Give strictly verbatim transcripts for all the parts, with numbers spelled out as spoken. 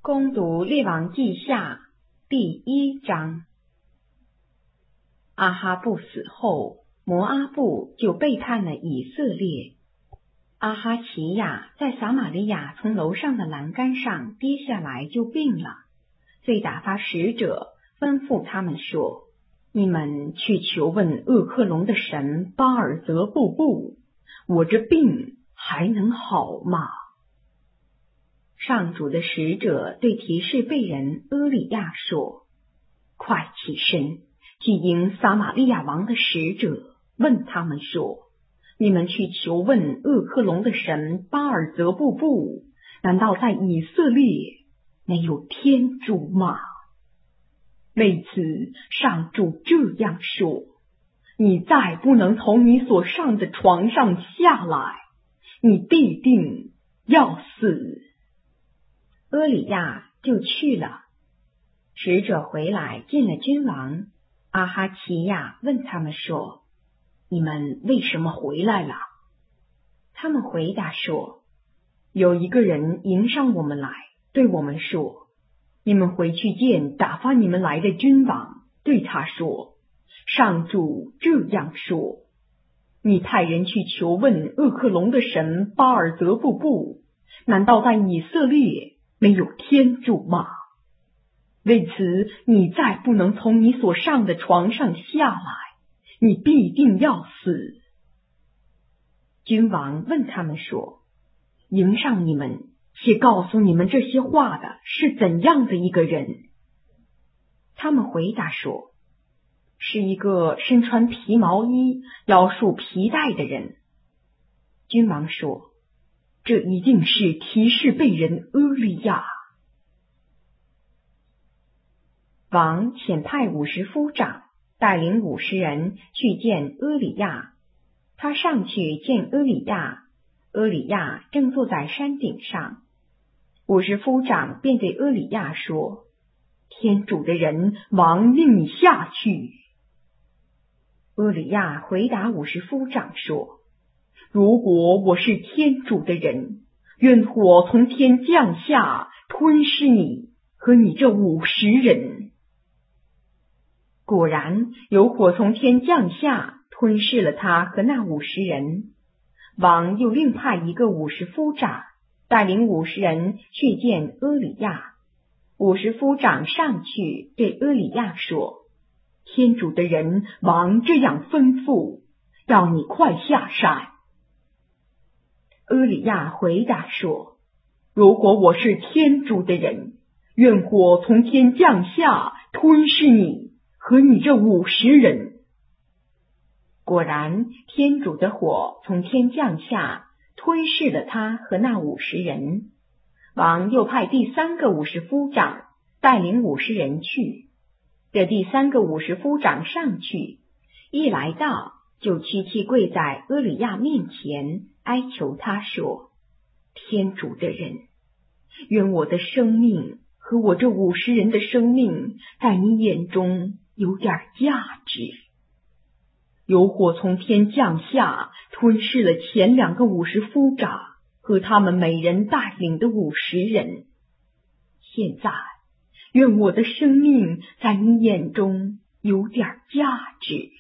攻读列王记下第一章。阿哈布死后，摩阿布就背叛了以色列。阿哈齐亚在撒玛利亚从楼上的栏杆上跌下来就病了，遂打发使者吩咐他们说：你们去求问厄克隆的神巴尔泽布布，我这病还能好吗？上主的使者对提示贝人阿里亚说：快起身，去迎撒玛利亚王的使者，问他们说：你们去求问厄克隆的神巴尔泽布布，难道在以色列没有天主吗？为此，上主这样说：你再不能从你所上的床上下来，你必定要死。阿里亚就去了。使者回来见了君王，阿哈齐亚问他们说：你们为什么回来了？他们回答说：有一个人迎上我们来，对我们说：你们回去见打发你们来的君王，对他说：上主这样说，你派人去求问厄克隆的神巴尔泽布布，难道在以色列没有天主吗？为此，你再不能从你所上的床上下来，你必定要死。君王问他们说：迎上你们且告诉你们这些话的是怎样的一个人？他们回答说：是一个身穿皮毛衣、腰束皮带的人。君王说：这一定是提示贝人阿里亚。王遣派五十夫长带领五十人去见阿里亚。他上去见阿里亚，阿里亚正坐在山顶上。五十夫长便对阿里亚说：天主的人王令你下去。阿里亚回答五十夫长说：如果我是天主的人，愿火从天降下，吞噬你和你这五十人。果然，有火从天降下，吞噬了他和那五十人。王又另派一个五十夫长，带领五十人去见阿里亚。五十夫长上去对阿里亚说：天主的人王这样吩咐，要你快下山。阿里亚回答说：如果我是天主的人，愿火从天降下，吞噬你和你这五十人。果然，天主的火从天降下，吞噬了他和那五十人。王又派第三个五十夫长带领五十人去。这第三个五十夫长上去，一来到就屈膝跪在阿里亚面前，哀求他说：天主的人，愿我的生命和我这五十人的生命在你眼中有点价值。有火从天降下，吞噬了前两个五十夫长和他们每人带领的五十人。现在，愿我的生命在你眼中有点价值。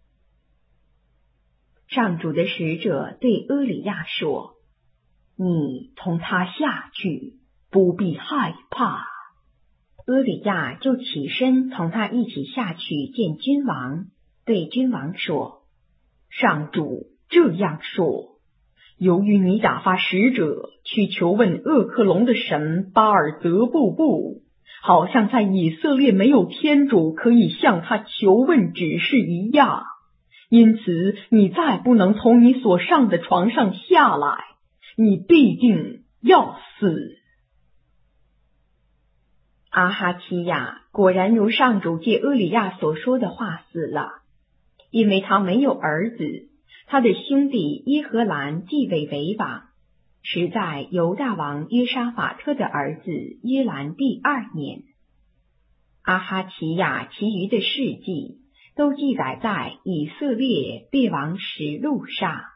上主的使者对阿里亚说：你同他下去，不必害怕。阿里亚就起身同他一起下去见君王，对君王说：上主这样说，由于你打发使者去求问厄克隆的神巴尔泽布布，好像在以色列没有天主可以向他求问指示一样，因此你再不能从你所上的床上下来，你必定要死。阿哈齐亚果然如上主借阿里亚所说的话死了，因为他没有儿子，他的兄弟伊和兰继位为王，时在犹大王约沙法特的儿子约兰第二年。阿哈齐亚其余的事迹都记载在以色列列王实录上。